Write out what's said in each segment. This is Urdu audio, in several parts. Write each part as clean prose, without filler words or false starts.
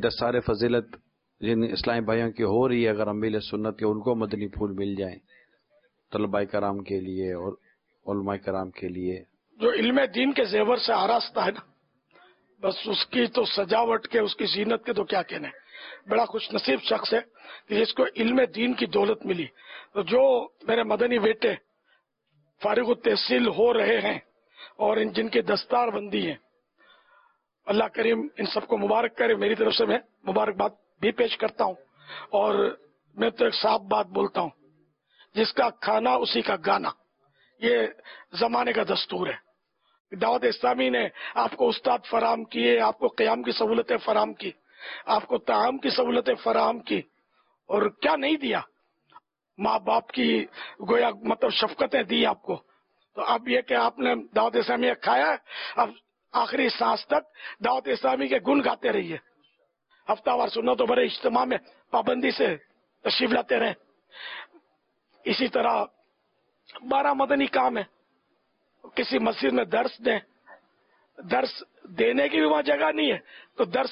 دستار فضیلت جن اسلامی بھائیوں کی ہو رہی ہے، اگر امیل سنت کے ان کو مدنی پھول مل جائیں طلباء کرام کے لیے اور علماء کرام کے لیے. جو علم دین کے زیور سے آراستہ ہے نا، بس اس کی تو سجاوٹ کے، اس کی زینت کے تو کیا کہنے. بڑا خوش نصیب شخص ہے کہ جس کو علم دین کی دولت ملی. تو جو میرے مدنی بیٹے فارغ التحصیل ہو رہے ہیں اور جن کی دستار بندی ہے، اللہ کریم ان سب کو مبارک کرے. میری طرف سے میں مبارکباد بھی پیش کرتا ہوں. اور میں تو ایک صاف بات بولتا ہوں، جس کا کھانا اسی کا گانا، یہ زمانے کا دستور ہے. دعوت اسلامی نے آپ کو استاد فراہم کیے، آپ کو قیام کی سہولتیں فراہم کی، آپ کو طعام کی سہولتیں فراہم کی، اور کیا نہیں دیا. ماں باپ کی گویا مطلب شفقتیں دی آپ کو. تو اب یہ کہ آپ نے دعوت اسلامی کھایا ہے، اب آخری سانس تک دعوت اسلامی کے گن گاتے رہیے. ہفتہ وار سنتوں بڑے اجتماع میں پابندی سے تشریف لاتے رہیں. اسی طرح 12 مدنی کام ہے. کسی مسجد میں درس دیں، درس دینے کی بھی وہاں جگہ نہیں ہے تو درس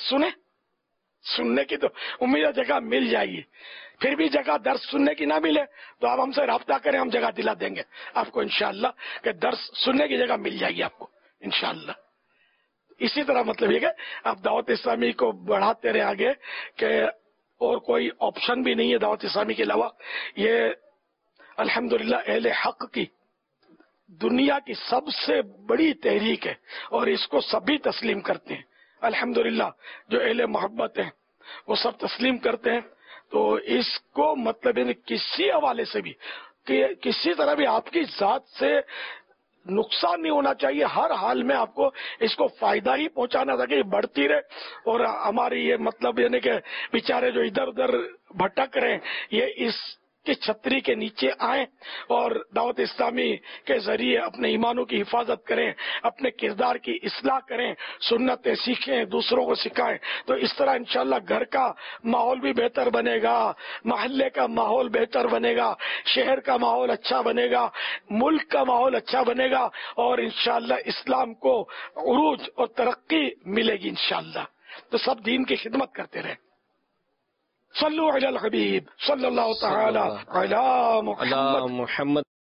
سننے کی تو امید ہے جگہ مل جائے گی. پھر بھی جگہ درس سننے کی نہ ملے تو آپ ہم سے رابطہ کریں، ہم جگہ دلا دیں گے آپ کو انشاءاللہ، کہ درس سننے کی جگہ مل جائے گی آپ کو انشاءاللہ. اسی طرح مطلب یہ کہ آپ دعوت اسلامی کو بڑھاتے رہے آگے، کہ اور کوئی آپشن بھی نہیں ہے دعوت اسلامی کے علاوہ. یہ الحمدللہ اہل حق کی دنیا کی سب سے بڑی تحریک ہے اور اس کو سبھی تسلیم کرتے ہیں. الحمدللہ جو اہل محبت ہیں وہ سب تسلیم کرتے ہیں. تو اس کو مطلب کسی حوالے سے بھی، کہ کسی طرح بھی آپ کی ذات سے نقصان نہیں ہونا چاہیے. ہر حال میں آپ کو اس کو فائدہ ہی پہنچانا تھا کہ یہ بڑھتی رہے. اور ہماری یہ مطلب یعنی کہ بیچارے جو ادھر ادھر بھٹک رہے ہیں، یہ اس کی چھتری کے نیچے آئیں اور دعوت اسلامی کے ذریعے اپنے ایمانوں کی حفاظت کریں، اپنے کردار کی اصلاح کریں، سنتیں سیکھیں، دوسروں کو سکھائیں. تو اس طرح انشاءاللہ گھر کا ماحول بھی بہتر بنے گا، محلے کا ماحول بہتر بنے گا، شہر کا ماحول اچھا بنے گا، ملک کا ماحول اچھا بنے گا، اور انشاءاللہ اسلام کو عروج اور ترقی ملے گی انشاءاللہ. تو سب دین کی خدمت کرتے رہیں. صلو علی الحبیب صلی اللہ تعالی علی محمد.